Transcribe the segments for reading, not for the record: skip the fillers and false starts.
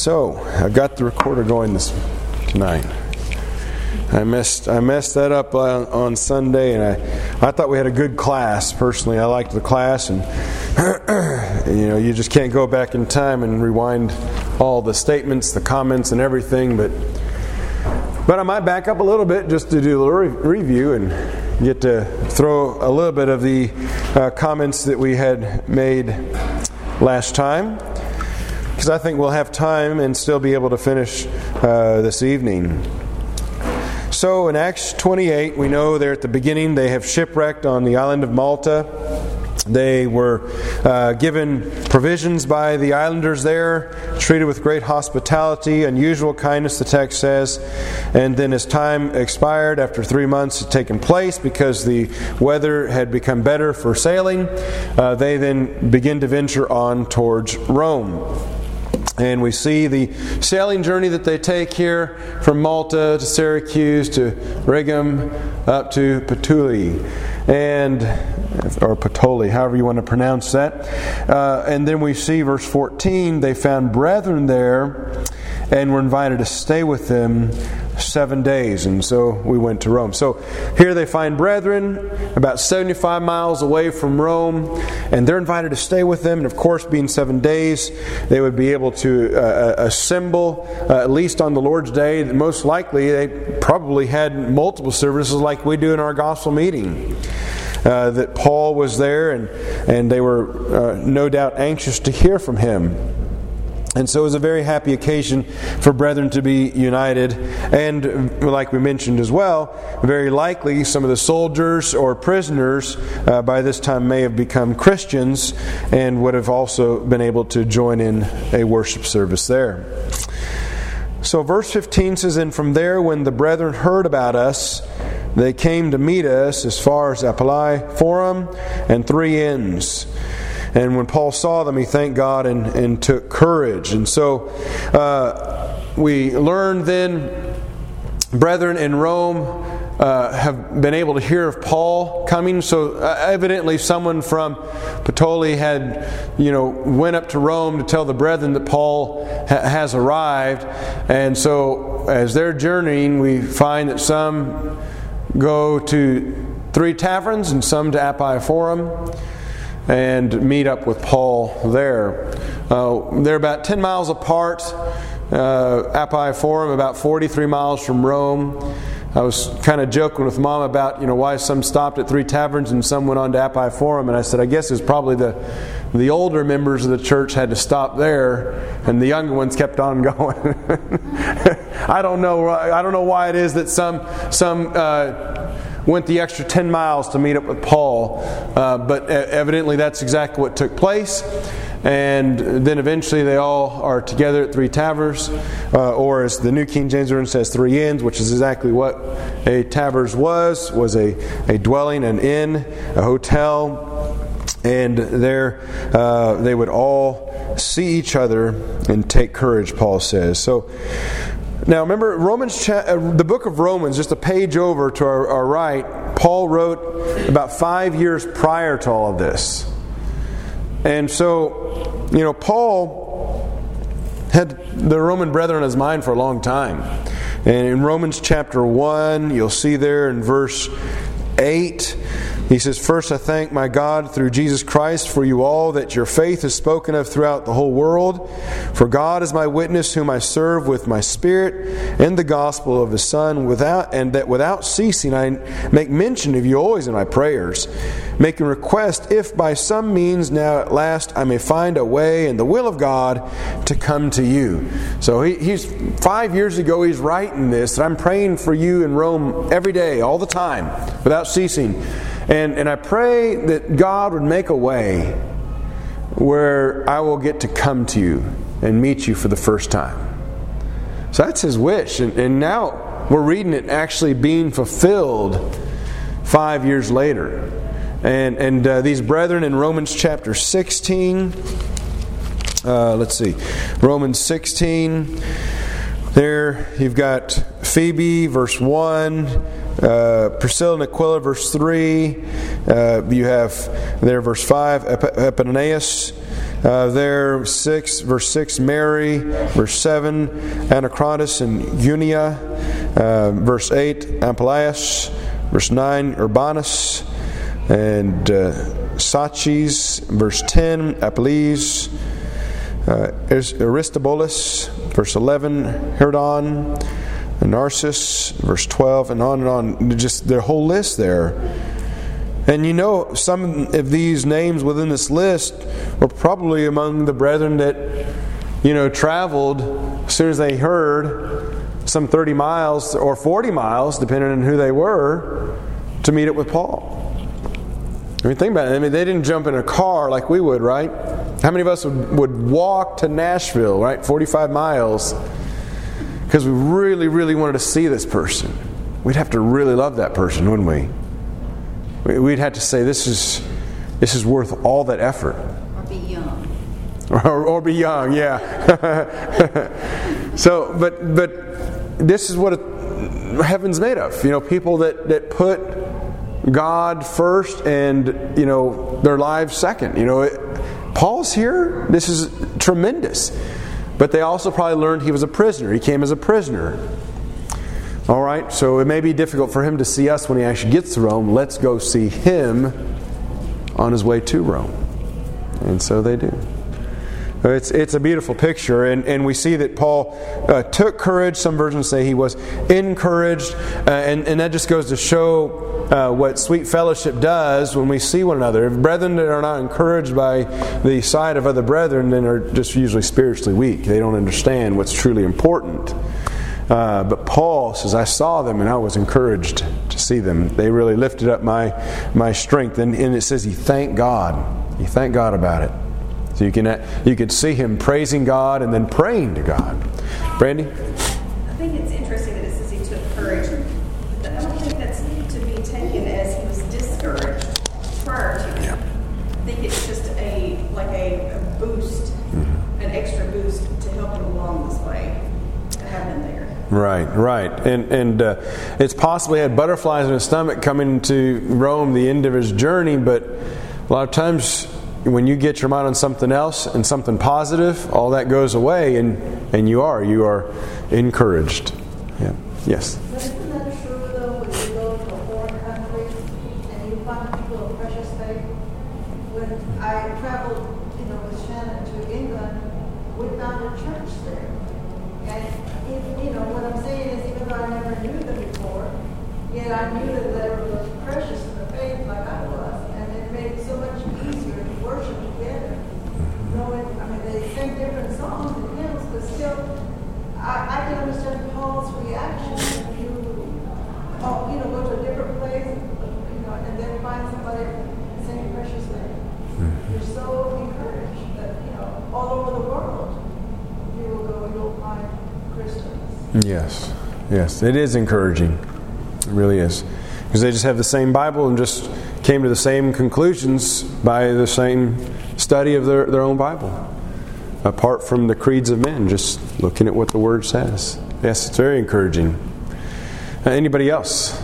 So, I've got the recorder going tonight. I messed that up on Sunday, and I thought we had a good class. Personally, I liked the class, and you just can't go back in time and rewind all the statements, the comments, and everything. But I might back up a little bit just to do a little review and get to throw a little bit of the comments that we had made last time, because I think we'll have time and still be able to finish this evening. So in Acts 28, we know there at the beginning they have shipwrecked on the island of Malta. They were given provisions by the islanders there, treated with great hospitality, unusual kindness, the text says. And then as time expired, after 3 months had taken place, because the weather had become better for sailing, they then begin to venture on towards Rome. And we see the sailing journey that they take here from Malta to Syracuse to Rhegium up to Puteoli, or Puteoli, however you want to pronounce that. And then we see verse 14, they found brethren there and were invited to stay with them 7 days. And so we went to Rome. So here they find brethren about 75 miles away from Rome, and they're invited to stay with them. And of course, being 7 days, they would be able to assemble at least on the Lord's Day. Most likely they probably had multiple services like we do in our gospel meeting. That Paul was there, and they were no doubt anxious to hear from him. And so it was a very happy occasion for brethren to be united. And like we mentioned as well, very likely some of the soldiers or prisoners by this time may have become Christians and would have also been able to join in a worship service there. So verse 15 says, and from there when the brethren heard about us, they came to meet us as far as Appiai Forum and Three Inns. And when Paul saw them, he thanked God and took courage. And so we learned then, brethren in Rome have been able to hear of Paul coming. So evidently someone from Puteoli had, went up to Rome to tell the brethren that Paul has arrived. And so as they're journeying, we find that some go to Three Taverns and some to Appiai Forum, and meet up with Paul there. They're about 10 miles apart. Appiai Forum about 43 miles from Rome. I was kind of joking with Mom about why some stopped at Three Taverns and some went on to Appiai Forum, and I said I guess it's probably the older members of the church had to stop there, and the younger ones kept on going. I don't know why it is that some went the extra 10 miles to meet up with Paul, but evidently that's exactly what took place. And then eventually they all are together at Three Taverns, or as the New King James Version says, Three Inns, which is exactly what a taverns was a dwelling, an inn, a hotel. And there they would all see each other and take courage, Paul says. So now remember, the book of Romans, just a page over to our right, Paul wrote about 5 years prior to all of this. And so, Paul had the Roman brethren on his mind for a long time. And in Romans chapter 1, you'll see there in verse 8, he says, first I thank my God through Jesus Christ for you all, that your faith is spoken of throughout the whole world. For God is my witness, whom I serve with my spirit in the gospel of His Son, without ceasing I make mention of you always in my prayers, making request if by some means now at last I may find a way in the will of God to come to you. So he's 5 years ago he's writing this, that I'm praying for you in Rome every day, all the time, without ceasing. And I pray that God would make a way where I will get to come to you and meet you for the first time. So that's his wish. And now we're reading it actually being fulfilled 5 years later. And these brethren in Romans chapter 16, Romans 16, there you've got Phoebe, verse 1, Priscilla and Aquila, verse 3. You have there, verse 5, Epaenetus. There, 6, verse 6, Mary. Verse 7, Anacratus and Unia. Verse 8, Amplias. Verse 9, Urbanus. And Sachis. Verse 10, Apelles. Aristobulus. Verse 11, Herdon. Narcissus. Verse 12, and on. Just the whole list there. And you know, some of these names within this list were probably among the brethren that, traveled as soon as they heard, some 30 miles or 40 miles, depending on who they were, to meet up with Paul. I mean, think about it. I mean, they didn't jump in a car like we would, right? How many of us would walk to Nashville, right? 45 miles, because we really, really wanted to see this person. We'd have to really love that person, wouldn't we? We'd have to say, this is worth all that effort. Or be young. Or be young, yeah. So, but this is what heaven's made of. People that put God first and, their lives second. Paul's here. This is tremendous. But they also probably learned he was a prisoner. He came as a prisoner. All right, so it may be difficult for him to see us when he actually gets to Rome. Let's go see him on his way to Rome. And so they do. It's a beautiful picture, and we see that Paul took courage. Some versions say he was encouraged, and that just goes to show what sweet fellowship does when we see one another. If brethren that are not encouraged by the sight of other brethren, then are just usually spiritually weak. They don't understand what's truly important. But Paul says, I saw them and I was encouraged to see them. They really lifted up my strength. And it says he thanked God. He thanked God about it. So you could see him praising God and then praying to God. Brandy? I think it's interesting that it says he took courage. But I don't think that's to be taken as he was discouraged prior to it. Yeah. I think it's just a boost, an extra boost to help him along this way. To have him there. Right. And it's possibly had butterflies in his stomach coming to Rome, the end of his journey, but a lot of times when you get your mind on something else and something positive, all that goes away and you are encouraged. Yeah. Yes. But isn't that true though when you go to a foreign country and you find people of precious faith? When I traveled, with Shannon to England, we found a church there. And what I'm saying is, even though I never knew them before, yet I knew that they were precious in the faith like I was, and it made it so much easier to worship together. They sing different songs and hymns, but still, I can understand Paul's reaction when you, go to a different place, and then find somebody singing precious faith. You're so encouraged that all over the world you will go and you'll find Christians. Yes, it is encouraging. It really is. Because they just have the same Bible and just came to the same conclusions by the same study of their own Bible. Apart from the creeds of men, just looking at what the Word says. Yes, it's very encouraging. Anybody else?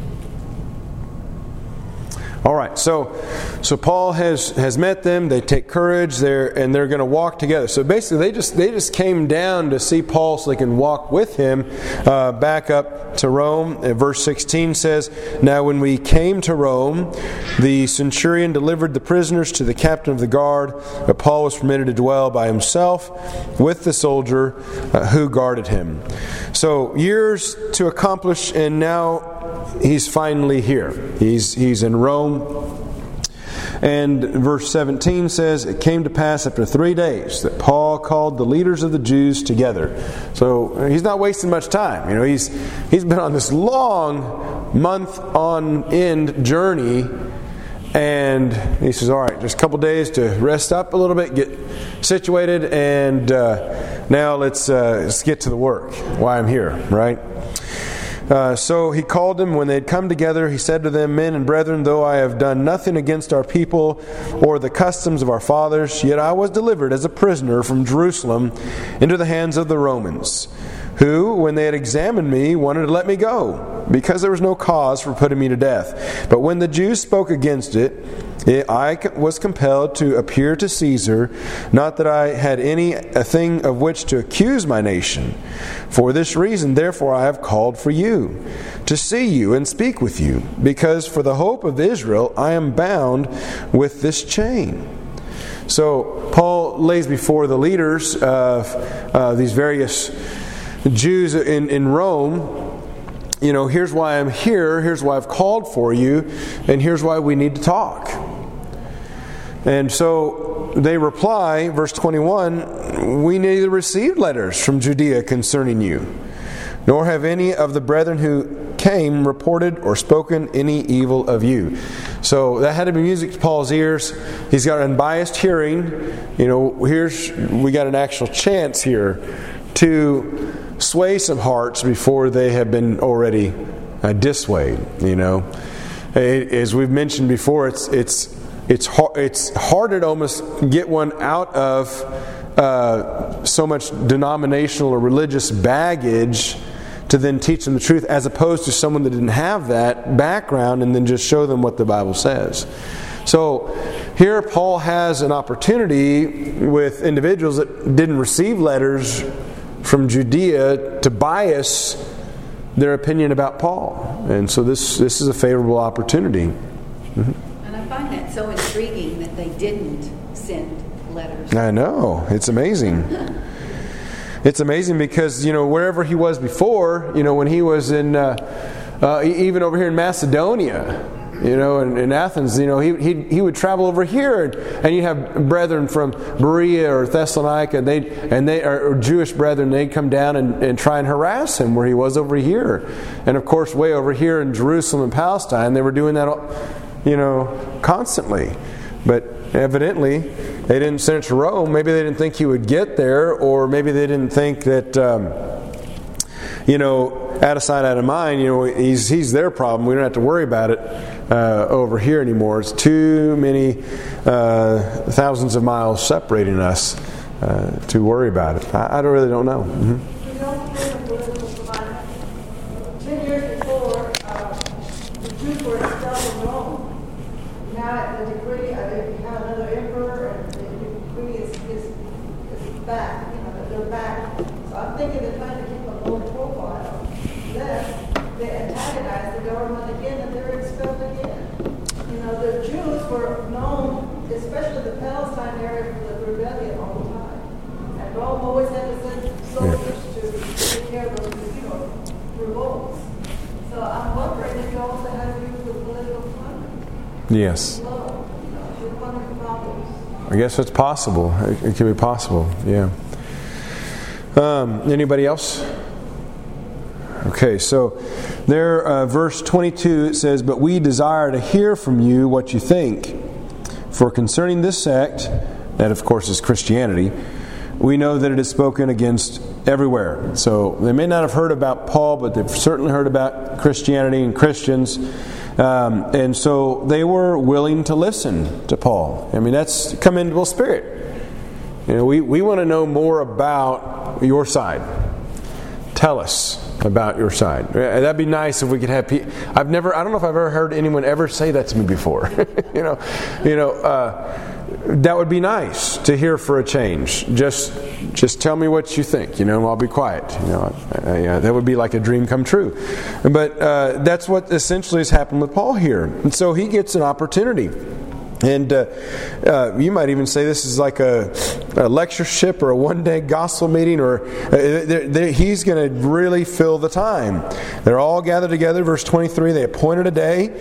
All right, so Paul has met them. They take courage. They're going to walk together. So basically, they just came down to see Paul so they can walk with him back up to Rome. Verse 16 says, "Now when we came to Rome, the centurion delivered the prisoners to the captain of the guard, but Paul was permitted to dwell by himself with the soldier who guarded him." So years to accomplish, and now he's finally here. He's in Rome. And verse 17 says, "It came to pass after 3 days that Paul called the leaders of the Jews together." So he's not wasting much time. He's been on this long month-on-end journey, and he says, "All right, just a couple days to rest up a little bit, get situated, and now let's get to the work. Why I'm here, right?" So he called them. When they had come together, he said to them, "Men and brethren, though I have done nothing against our people or the customs of our fathers, yet I was delivered as a prisoner from Jerusalem into the hands of the Romans. who, when they had examined me, wanted to let me go, because there was no cause for putting me to death. But when the Jews spoke against it, I was compelled to appear to Caesar, not that I had a thing of which to accuse my nation. For this reason, therefore, I have called for you, to see you and speak with you, because for the hope of Israel I am bound with this chain. So Paul lays before the leaders of these various Jews in Rome, here's why I'm here, here's why I've called for you, and here's why we need to talk. And so they reply, verse 21, we neither received letters from Judea concerning you, nor have any of the brethren who came reported or spoken any evil of you. So that had to be music to Paul's ears. He's got unbiased hearing. We got an actual chance here to sway some hearts before they have been already dissuaded. As we've mentioned before, it's hard to almost get one out of so much denominational or religious baggage to then teach them the truth, as opposed to someone that didn't have that background and then just show them what the Bible says. So here Paul has an opportunity with individuals that didn't receive letters from Judea to bias their opinion about Paul. And so this is a favorable opportunity. Mm-hmm. And I find that so intriguing that they didn't send letters. I know. It's amazing. It's amazing because, wherever he was before, when he was in, even over here in Macedonia, in Athens, he would travel over here, and you have brethren from Berea or Thessalonica, and they are Jewish brethren. They'd come down and try and harass him where he was over here, and of course, way over here in Jerusalem and Palestine, they were doing that, constantly. But evidently, they didn't send it to Rome. Maybe they didn't think he would get there, or maybe they didn't think that, out of sight, out of mind. He's their problem. We don't have to worry about it over here anymore. It's too many thousands of miles separating us to worry about it. I really don't know. Mm-hmm. 10 years before, the Jews were expelled from Rome. Now the decree, they have another emperor, and the decree is back. They're back. So I'm thinking they're trying to keep a low profile. Then they antagonize the government again, and they're expelled again. The Jews were known, especially the Palestine area, for the rebellion all the time. And Rome always had to send soldiers to take care of those, revolts. So I'm wondering if you also have to use the political climate. Yes. I guess it's possible. It can be possible. Yeah. Anybody else? Okay, so there, verse 22, it says, "But we desire to hear from you what you think. For concerning this sect," that of course is Christianity, "we know that it is spoken against everywhere." So they may not have heard about Paul, but they've certainly heard about Christianity and Christians. And so they were willing to listen to Paul. That's commendable spirit. We want to know more about your side. Tell us about your side. That'd be nice if we could have people. I don't know if I've ever heard anyone ever say that to me before. That would be nice to hear for a change. Just tell me what you think, I'll be quiet. That would be like a dream come true. But that's what essentially has happened with Paul here. And so he gets an opportunity. And you might even say this is like a lectureship or a one-day gospel meeting, or he's going to really fill the time. They're all gathered together. Verse 23, they appointed a day.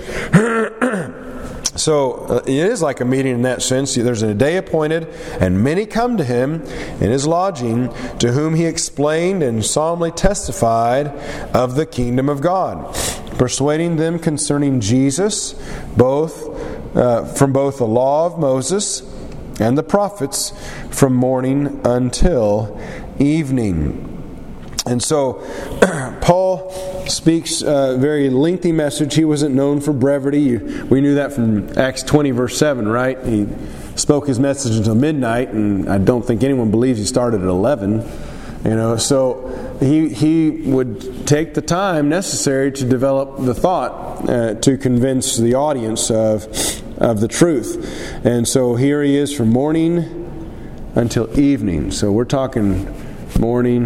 So it is like a meeting in that sense. There's a day appointed, and many come to him in his lodging, to whom he explained and solemnly testified of the kingdom of God, persuading them concerning Jesus, from both the law of Moses and the prophets, from morning until evening. And so Paul speaks a very lengthy message. He wasn't known for brevity. We knew that from Acts 20 verse 7, right? He spoke his message until midnight, and I don't think anyone believes he started at 11. So he would take the time necessary to develop the thought to convince the audience of the truth. And so here he is from morning until evening. So we're talking morning,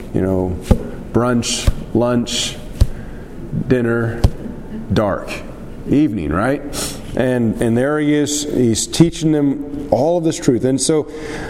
brunch, lunch, dinner, dark, evening, right? And there he is. He's teaching them all of this truth. And so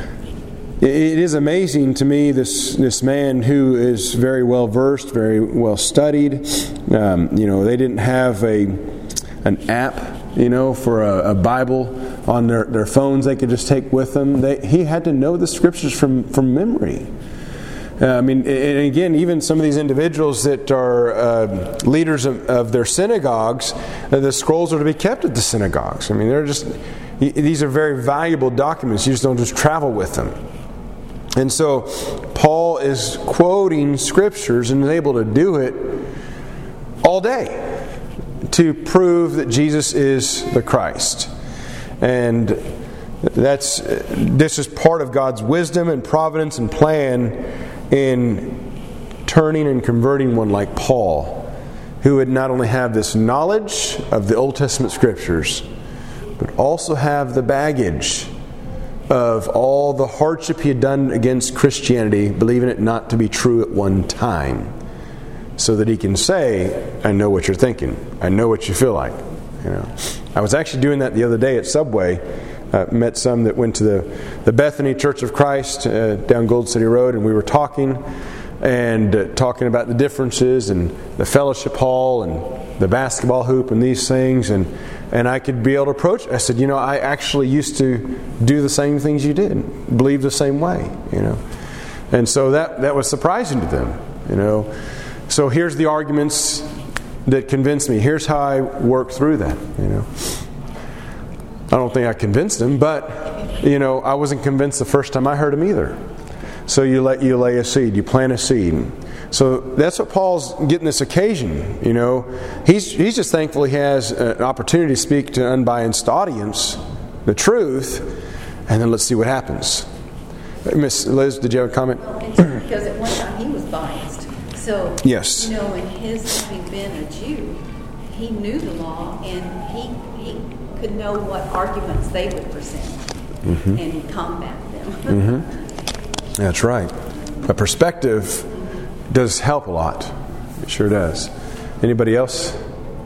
it is amazing to me, this man who is very well versed, very well studied. They didn't have an app, for a Bible on their phones they could just take with them. He had to know the Scriptures from memory. And again, even some of these individuals that are leaders of their synagogues, the scrolls are to be kept at the synagogues. These are very valuable documents. You just don't just travel with them. And so Paul is quoting Scriptures and is able to do it all day to prove that Jesus is the Christ. And this is part of God's wisdom and providence and plan in turning and converting one like Paul, who would not only have this knowledge of the Old Testament Scriptures, but also have the baggage of all the hardship he had done against Christianity, believing it not to be true at one time, so that he can say, I know what you're thinking. I know what you feel like. I was actually doing that the other day at Subway. Met some that went to the Bethany Church of Christ down Gold City Road, and we were talking talking about the differences and the fellowship hall and the basketball hoop and these things, and I could be able to approach it. I said, I actually used to do the same things you did, believe the same way, and so that was surprising to them, So here's the arguments that convinced me. Here's how I worked through that, I don't think I convinced him, but I wasn't convinced the first time I heard him either. So you lay a seed, you plant a seed. So that's what Paul's getting this occasion. He's just thankful he has an opportunity to speak to an unbiased audience, the truth, and then let's see what happens. Miss Liz, did you have a comment? Because at one time he was biased. So yes, in his having been a Jew, he knew the law and he could know what arguments they would present and combat them. That's right. A perspective does help a lot. It sure does. Anybody else?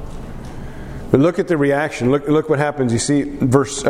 But look at the reaction. Look what happens. You see, verse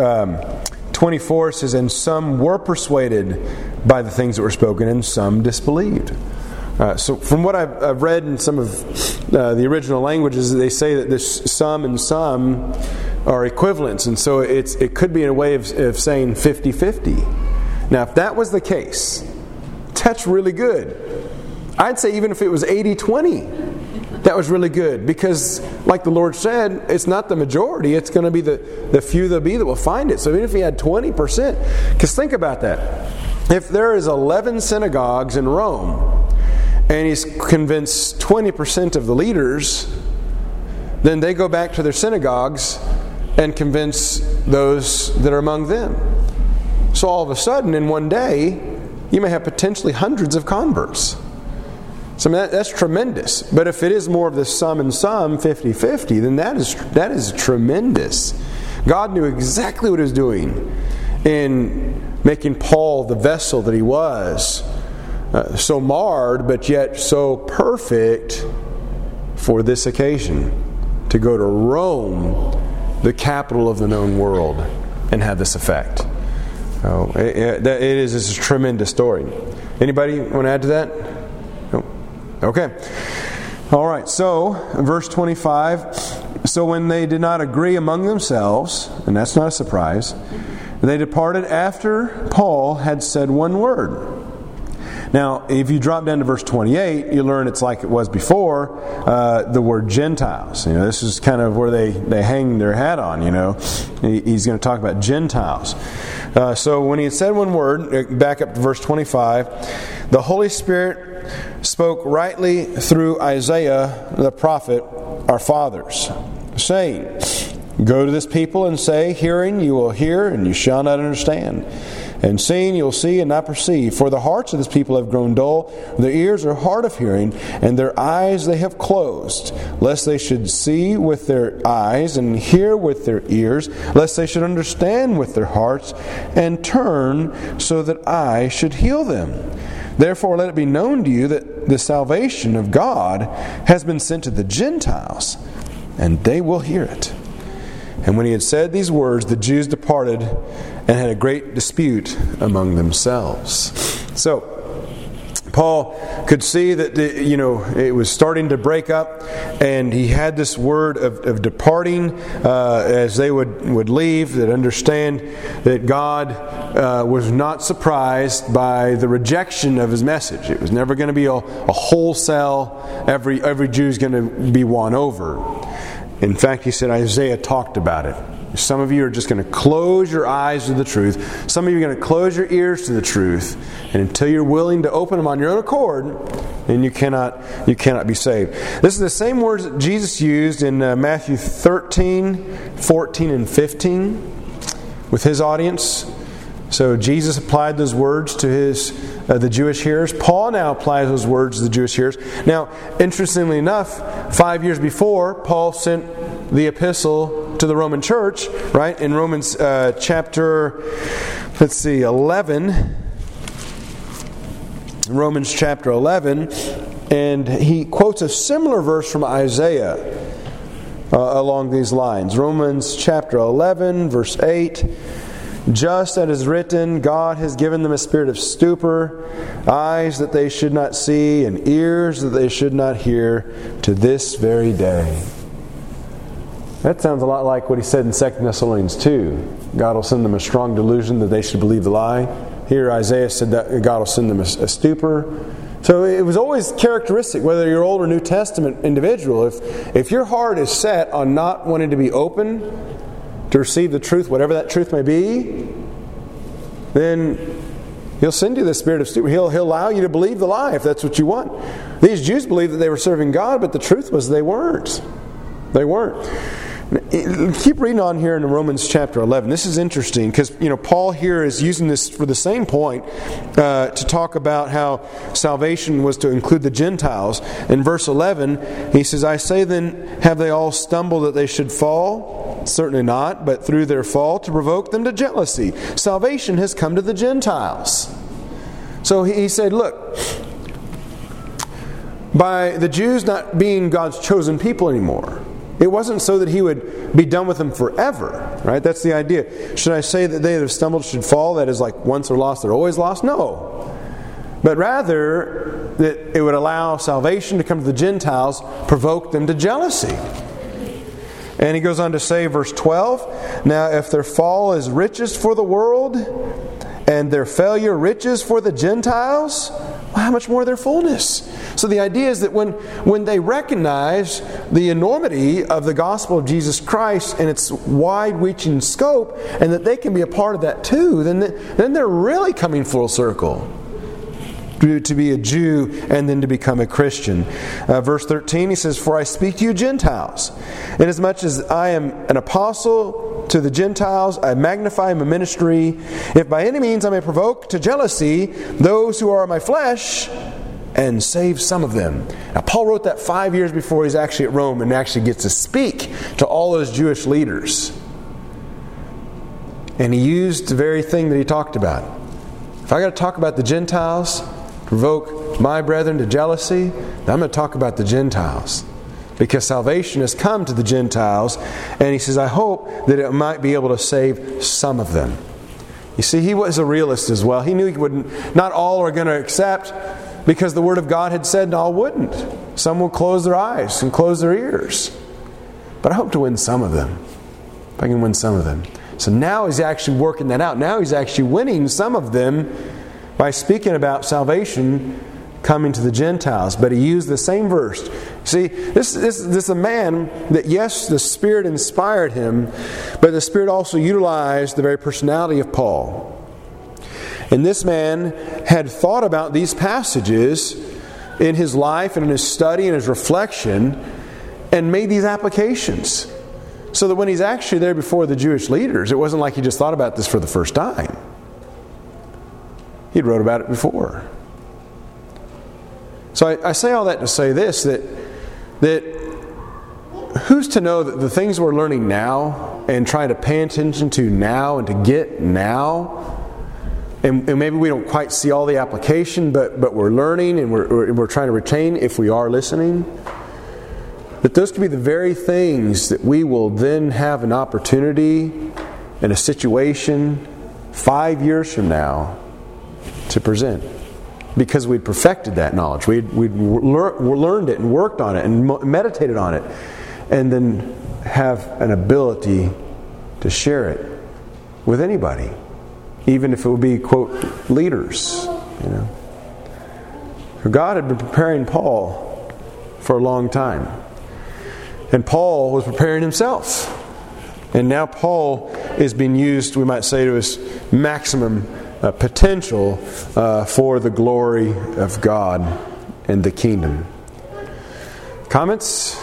24 says, and some were persuaded by the things that were spoken, and some disbelieved. So from what I've read in some of the original languages, they say that this some and some are equivalents. And so it could be in a way of saying 50-50. Now, if that was the case, that's really good. I'd say even if it was 80-20, that was really good. Because, like the Lord said, it's not the majority. It's going to be the few that will find it. So even if he had 20%, because think about that. If there is 11 synagogues in Rome, and he's convinced 20% of the leaders, then they go back to their synagogues and convince those that are among them. So all of a sudden, in one day, you may have potentially hundreds of converts. So that's tremendous. But if it is more of the some and some, 50-50, then that is tremendous. God knew exactly what he was doing in making Paul the vessel that he was. So marred, but yet so perfect for this occasion, to go to Rome, the capital of the known world, and have this effect. It is a tremendous story. Anybody want to add to that? No. Okay. All right. So, verse 25. So when they did not agree among themselves, and that's not a surprise, they departed after Paul had said one word. Now, if you drop down to verse 28, you learn it's like it was before, the word Gentiles. This is kind of where they hang their hat on, He's going to talk about Gentiles. So when he had said one word, back up to verse 25, the Holy Spirit spoke rightly through Isaiah the prophet, our fathers, saying, Go to this people and say, hearing you will hear and you shall not understand. And seeing you will see and not perceive. For the hearts of this people have grown dull, their ears are hard of hearing, and their eyes they have closed, lest they should see with their eyes and hear with their ears, lest they should understand with their hearts and turn so that I should heal them. Therefore let it be known to you that the salvation of God has been sent to the Gentiles, and they will hear it. And when he had said these words, the Jews departed and had a great dispute among themselves. So, Paul could see that it was starting to break up, and he had this word of departing as they would leave, that understand that God was not surprised by the rejection of his message. It was never going to be a wholesale, every Jew's going to be won over. In fact, he said Isaiah talked about it. Some of you are just going to close your eyes to the truth. Some of you are going to close your ears to the truth. And until you're willing to open them on your own accord, then you cannot be saved. This is the same words that Jesus used in Matthew 13, 14, and 15 with his audience. So Jesus applied those words to the Jewish hearers. Paul now applies those words to the Jewish hearers. Now, interestingly enough, 5 years before, Paul sent the epistle to the Roman church, right? In Romans chapter 11. Romans chapter 11. And he quotes a similar verse from Isaiah along these lines. Romans chapter 11, verse 8. Just as it is written, God has given them a spirit of stupor, eyes that they should not see, and ears that they should not hear, to this very day. That sounds a lot like what he said in 2 Thessalonians 2. God will send them a strong delusion that they should believe the lie. Here Isaiah said that God will send them a stupor. So it was always characteristic, whether you're Old or New Testament individual, if your heart is set on not wanting to be open to receive the truth, whatever that truth may be, then He'll send you the spirit of stupor. He'll allow you to believe the lie if that's what you want. These Jews believed that they were serving God, but the truth was they weren't. They weren't. Keep reading on here in Romans chapter 11. This is interesting because Paul here is using this for the same point to talk about how salvation was to include the Gentiles. In verse 11, he says, I say then, have they all stumbled that they should fall? Certainly not, but through their fall to provoke them to jealousy. Salvation has come to the Gentiles. So he said, look, by the Jews not being God's chosen people anymore, it wasn't so that He would be done with them forever, right? That's the idea. Should I say that they that have stumbled should fall? That is, like once they're lost, they're always lost? No. But rather, that it would allow salvation to come to the Gentiles, provoke them to jealousy. And he goes on to say, verse 12, now if their fall is riches for the world, and their failure riches for the Gentiles, well, how much more their fullness? So the idea is that when they recognize the enormity of the gospel of Jesus Christ and its wide-reaching scope, and that they can be a part of that too, then they're really coming full circle to be a Jew and then to become a Christian. Verse 13, he says, for I speak to you Gentiles. Inasmuch as I am an apostle to the Gentiles, I magnify my ministry. If by any means I may provoke to jealousy those who are of my flesh, and save some of them. Now Paul wrote that 5 years before he's actually at Rome and actually gets to speak to all those Jewish leaders. And he used the very thing that he talked about. If I got to talk about the Gentiles, provoke my brethren to jealousy, then I'm going to talk about the Gentiles. Because salvation has come to the Gentiles, and he says, I hope that it might be able to save some of them. You see, he was a realist as well. He knew not all are going to accept, because the Word of God had said all wouldn't. Some will close their eyes and close their ears. But I hope to win some of them. If I can win some of them. So now he's actually working that out. Now he's actually winning some of them by speaking about salvation coming to the Gentiles. But he used the same verse. See, this is a man that, yes, the Spirit inspired him, but the Spirit also utilized the very personality of Paul. And this man had thought about these passages in his life and in his study and his reflection and made these applications. So that when he's actually there before the Jewish leaders, it wasn't like he just thought about this for the first time. He'd wrote about it before. So I say all that to say this, that who's to know that the things we're learning now and trying to pay attention to now and to get now, and maybe we don't quite see all the application, but we're learning and we're trying to retain if we are listening, that those could be the very things that we will then have an opportunity in a situation 5 years from now to present. Because we'd perfected that knowledge. We'd learned it and worked on it and meditated on it. And then have an ability to share it with anybody. Even if it would be, quote, leaders. You know. God had been preparing Paul for a long time. And Paul was preparing himself. And now Paul is being used, we might say, to his maximum potential for the glory of God and the kingdom. Comments?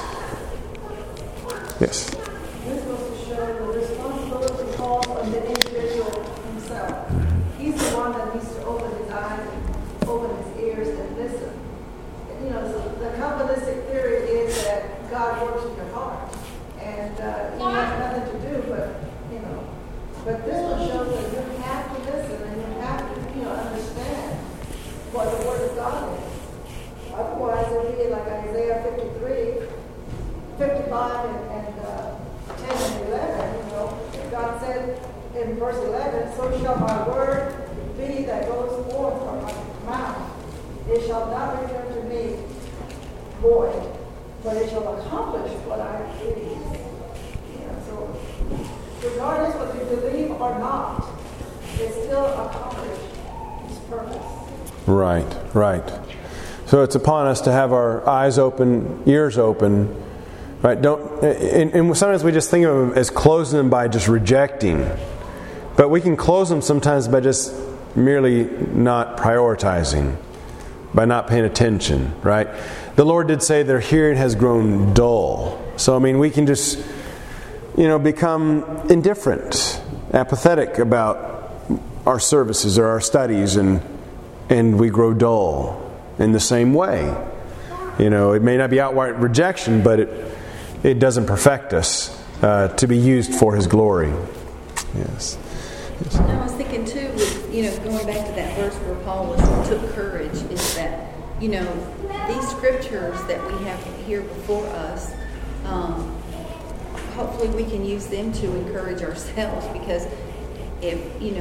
Yes. This was to show the responsibility falls on the individual himself. He's the one that needs to open his eyes, open his ears, and listen. You know, so the Kabbalistic theory is that God works in your heart, and you have nothing to do, but this one shows that you have to listen and you have to, understand what the Word of God is. Otherwise, it would be like Isaiah 53, 55, and 10 and 11. God said in verse 11, "So shall my word be that goes forth from my mouth. It shall not return to me void, but it shall accomplish what I please." So regardless whether you believe or not, it still accomplishes its purpose. Right. So it's upon us to have our eyes open, ears open, right? And sometimes we just think of them as closing them by just rejecting, but we can close them sometimes by just merely not prioritizing, by not paying attention, right? The Lord did say their hearing has grown dull. So we can just become indifferent, apathetic about our services or our studies, and we grow dull in the same way. It may not be outright rejection, but it doesn't perfect us to be used for His glory. Yes. And I was thinking too, with going back to that verse where Paul took courage, is that these scriptures that we have here before us. Hopefully we can use them to encourage ourselves, because if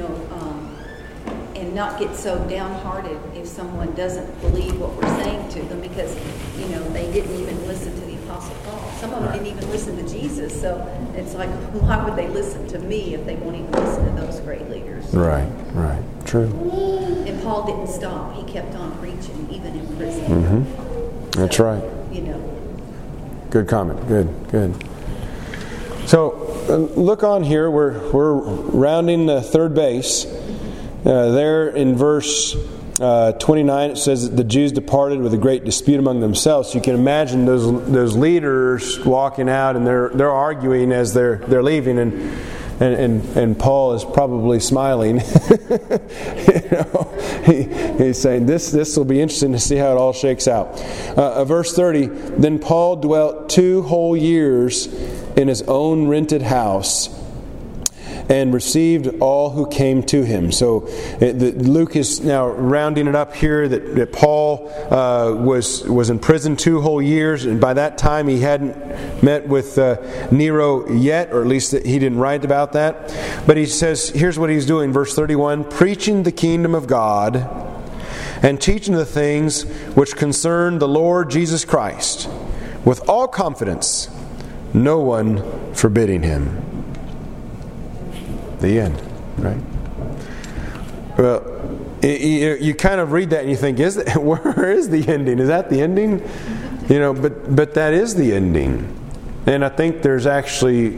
and not get so downhearted if someone doesn't believe what we're saying to them, because they didn't even listen to the Apostle Paul. Some of them didn't even listen to Jesus, so it's like, why would they listen to me if they won't even listen to those great leaders? Right, true. And Paul didn't stop; he kept on preaching even in prison. Mm-hmm. That's right. Good comment. Good. So look on here. We're rounding the third base. There in verse 29, it says that the Jews departed with a great dispute among themselves. So you can imagine those leaders walking out, and they're arguing as they're leaving, and Paul is probably smiling. He's saying this will be interesting to see how it all shakes out. Verse 30. Then Paul dwelt 2 whole years in his own rented house, and received all who came to him. So Luke is now rounding it up here that Paul was in prison 2 whole years, and by that time he hadn't met with Nero yet, or at least he didn't write about that. But he says, here's what he's doing, verse 31, preaching the kingdom of God and teaching the things which concern the Lord Jesus Christ with all confidence, no one forbidding him. The end, right? Well, you kind of read that and you think, where is the ending? Is that the ending? But that is the ending. And I think there's actually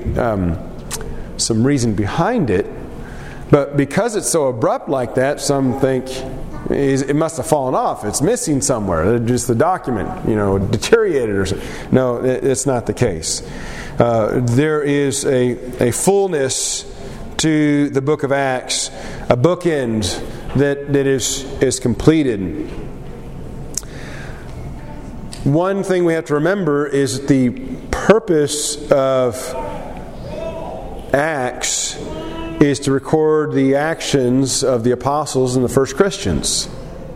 some reason behind it. But because it's so abrupt like that, some think, It must have fallen off. It's missing somewhere. Just the document, deteriorated or something. No, it's not the case. There is a fullness to the book of Acts, a bookend that is completed. One thing we have to remember is that the purpose of Acts is to record the actions of the apostles and the first Christians.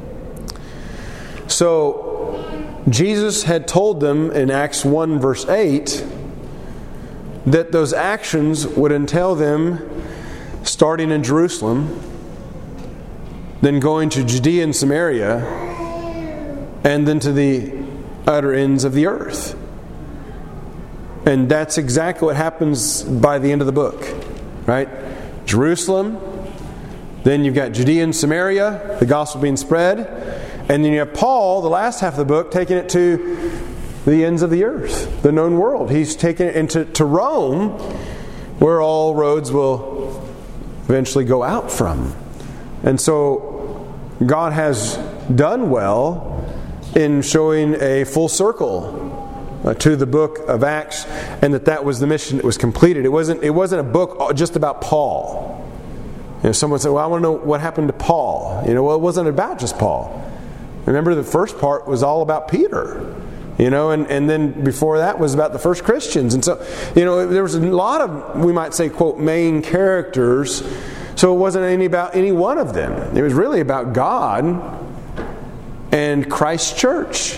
So, Jesus had told them in Acts 1 verse 8 that those actions would entail them starting in Jerusalem, then going to Judea and Samaria, and then to the utter ends of the earth. And that's exactly what happens by the end of the book, right? Jerusalem, then you've got Judea and Samaria, the gospel being spread, and then you have Paul, the last half of the book, taking it to the ends of the earth, the known world. He's taking it into Rome, where all roads will eventually go out from. And so God has done well in showing a full circle to the book of Acts, and that was the mission that was completed. It wasn't a book just about Paul. Someone said, "Well, I want to know what happened to Paul." Well, it wasn't about just Paul. Remember, the first part was all about Peter. And then before that was about the first Christians. And so, there was a lot of, we might say, quote, main characters. So it wasn't about any one of them. It was really about God and Christ's church.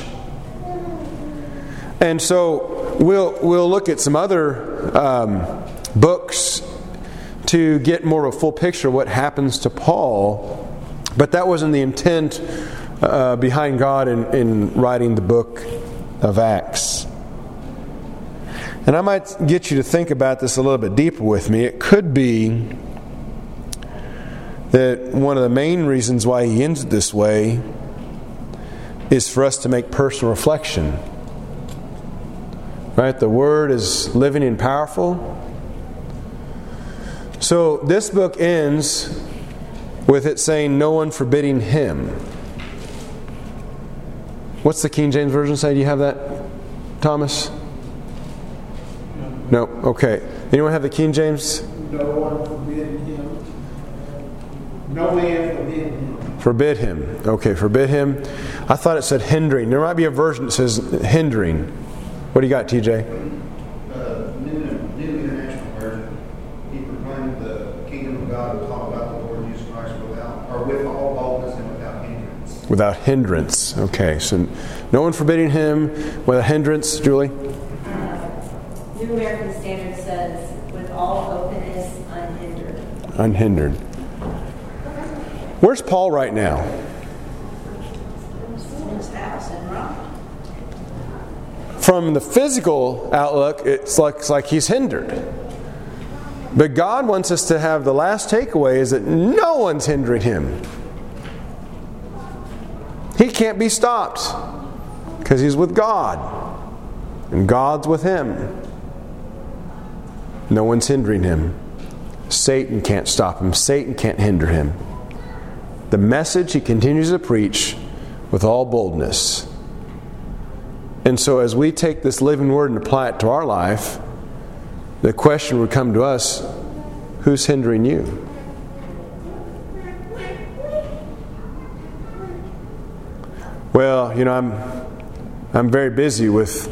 And so we'll look at some other books to get more of a full picture of what happens to Paul. But that wasn't the intent behind God in writing the book of Acts. And I might get you to think about this a little bit deeper with me. It could be that one of the main reasons why he ends it this way is for us to make personal reflection. Right? The Word is living and powerful. So this book ends with it saying, "No one forbidding him." What's the King James Version say? Do you have that, Thomas? No. Okay. Anyone have the King James? No one forbidding him. No man forbid him. Forbid him. Okay, forbid him. I thought it said hindering. There might be a version that says hindering. What do you got, TJ? New International Version. He proclaimed the kingdom of God and talked about the Lord Jesus Christ with all boldness and without hindrance. Without hindrance. Okay, so no one forbidding him without hindrance. Julie? New American Standard says, with all openness, unhindered. Unhindered. Where's Paul right now? From the physical outlook, it's like he's hindered. But God wants us to have the last takeaway is that no one's hindering him. He can't be stopped because he's with God. And God's with him. No one's hindering him. Satan can't stop him. Satan can't hinder him. The message he continues to preach with all boldness. And so as we take this living word and apply it to our life, the question would come to us, who's hindering you? Well, I'm very busy with,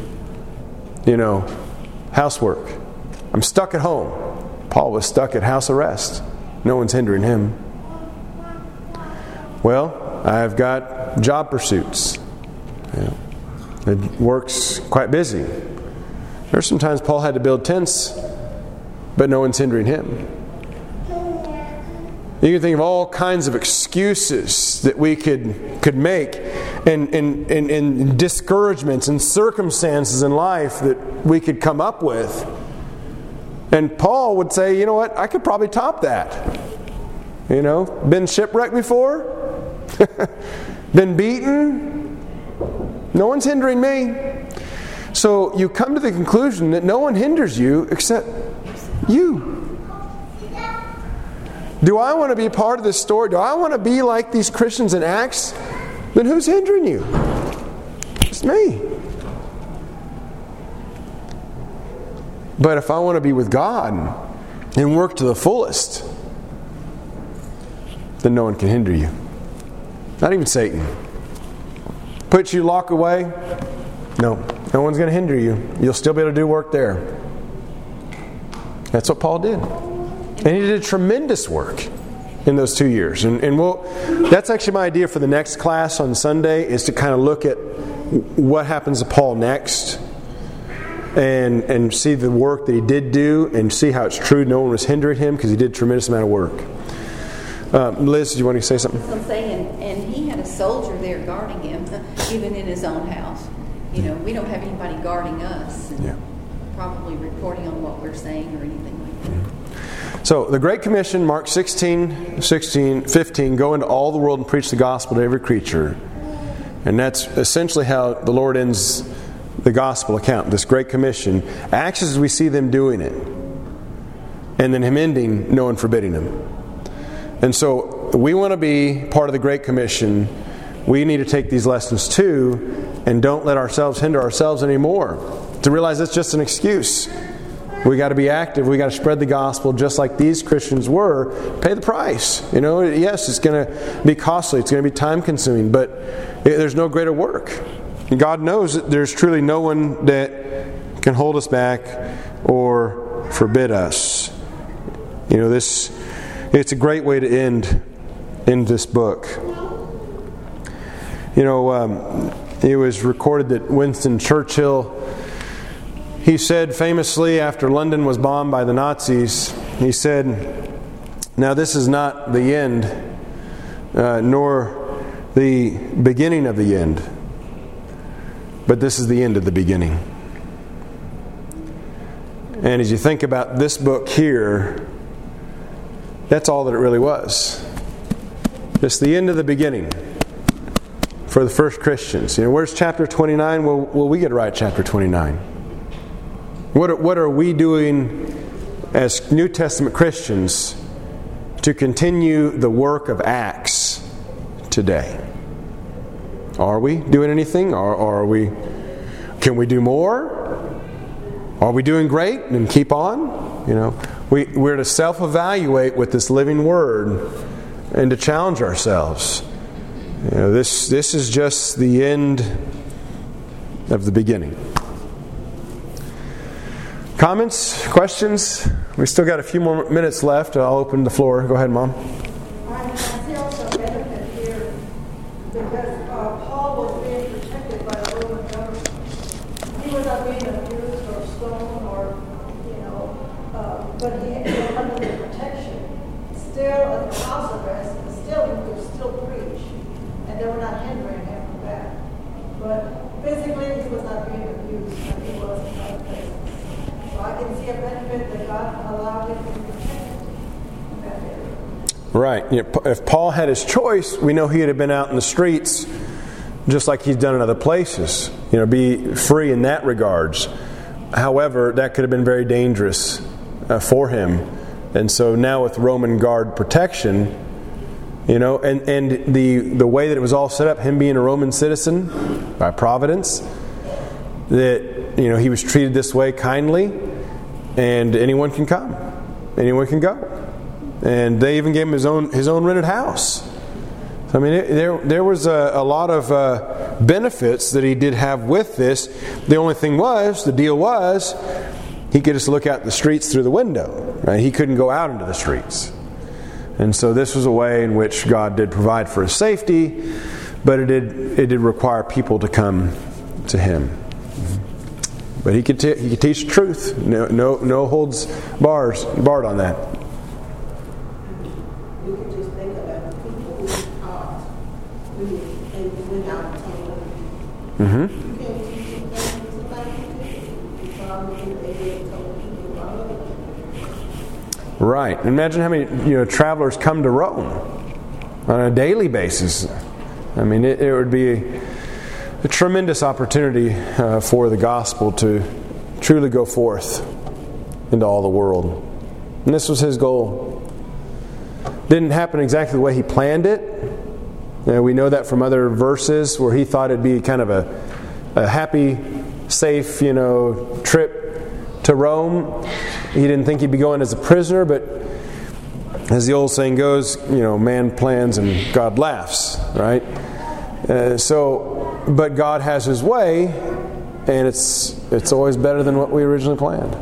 housework. I'm stuck at home. Paul was stuck at house arrest. No one's hindering him. Well, I've got job pursuits. The work's quite busy. There's sometimes Paul had to build tents, but no one's hindering him. You can think of all kinds of excuses that we could make and discouragements and circumstances in life that we could come up with. And Paul would say, you know what, I could probably top that. Been shipwrecked before? Been beaten? No one's hindering me. So you come to the conclusion that no one hinders you except you. Do I want to be part of this story? Do I want to be like these Christians in Acts? Then who's hindering you? It's me. But if I want to be with God and work to the fullest, then no one can hinder you. Not even Satan. Put you lock away? No one's going to hinder you. You'll still be able to do work there. That's what Paul did. And he did tremendous work in those 2 years. And that's actually my idea for the next class on Sunday, is to kind of look at what happens to Paul next and see the work that he did do and see how it's true no one was hindering him, because he did a tremendous amount of work. Liz, do you want to say something? I'm saying, and he had a soldier there guarding him, even in his own house. You know, we don't have anybody guarding us, and probably reporting on what we're saying or anything like that. So, the Great Commission, Mark 16, 15, go into all the world and preach the gospel to every creature. And that's essentially how the Lord ends the gospel account, this Great Commission. Acts as we see them doing it. And then Him ending, no one forbidding them. And so, we want to be part of the Great Commission. We need to take these lessons too, and don't let ourselves hinder ourselves anymore. To realize it's just an excuse. We got to be active. We got to spread the gospel just like these Christians were. Pay the price. You know, yes, it's going to be costly. It's going to be time consuming, but there's no greater work. And God knows that there's truly no one that can hold us back or forbid us. You know, it's a great way to end this book. You know, it was recorded that Winston Churchill, he said famously after London was bombed by the Nazis, he said, "Now this is not the end, nor the beginning of the end, but this is the end of the beginning." And as you think about this book here, that's all that it really was. It's the end of the beginning for the first Christians. You know, where's chapter 29? Will we get to write chapter 29? What are we doing as New Testament Christians to continue the work of Acts today? Are we doing anything? Or can we do more? Are we doing great and keep on? You know, we're to self-evaluate with this living Word and to challenge ourselves. You know, this is just the end of the beginning. Comments? Questions? We still got a few more minutes left. I'll open the floor. Go ahead, Mom. I see also a benefit here because Paul was being protected by the Roman government. He was not being abused or stolen or, but he was under the protection. Still at the house arrest, but still he could still preach. And they were not hindering him from that. But physically he was not being abused and he was in other places. So I can see a benefit that God allowed him to be protected in that area. Right. You know, if Paul had his choice, we know he'd have been out in the streets just like he's done in other places. You know, be free in that regards. However, that could have been very dangerous for him. And so now with Roman guard protection, you know, and the way that it was all set up, him being a Roman citizen by providence, that, you know, he was treated this way kindly, and anyone can come, anyone can go, and they even gave him his own rented house. I mean, there was a lot of benefits that he did have with this. The only thing was, the deal was, he could just look out the streets through the window. Right? He couldn't go out into the streets. And so this was a way in which God did provide for his safety, but it did require people to come to him. But he could teach the truth. No holds barred on that. You can just think about the people who taught and went out and told them. You can't teach them things like you probably they did told people about other people. Right. Imagine how many travelers come to Rome on a daily basis. I mean, it would be a tremendous opportunity for the gospel to truly go forth into all the world. And this was his goal. Didn't happen exactly the way he planned it. We know that from other verses where he thought it'd be kind of a happy, safe, trip to Rome. He didn't think he'd be going as a prisoner, but as the old saying goes, man plans and God laughs, right? But God has His way, and it's always better than what we originally planned.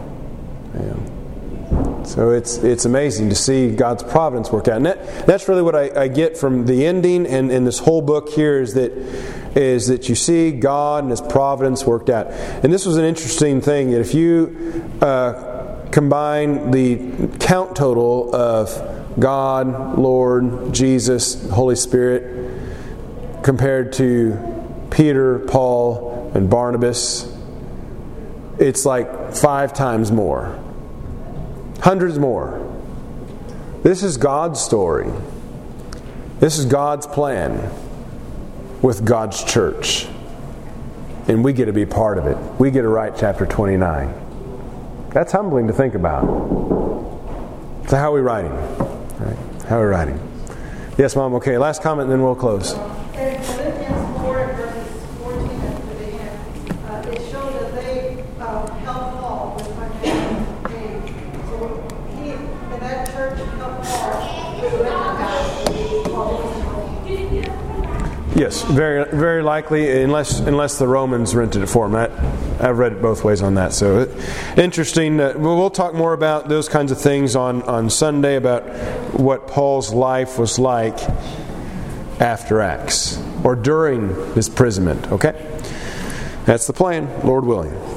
So it's amazing to see God's providence work out. And that's really what I get from the ending and this whole book here is that you see God and His providence worked out. And this was an interesting thing, that if you combine the count total of God, Lord, Jesus, Holy Spirit, compared to Peter, Paul, and Barnabas, it's like 5 times more. Hundreds more. This is God's story. This is God's plan with God's church. And we get to be part of it. We get to write chapter 29. That's humbling to think about. So how are we writing? Right? How are we writing? Yes, Mom. Okay, last comment and then we'll close. In Philippians 4, verses 14 and to the end, it shows that they helped Paul with financial aid. So in that church helped Paul with recognizing Paul was Yes, very, very likely, unless the Romans rented it for him. I've read it both ways on that. So interesting. We'll talk more about those kinds of things on Sunday, about what Paul's life was like after Acts or during his imprisonment. Okay? That's the plan, Lord willing.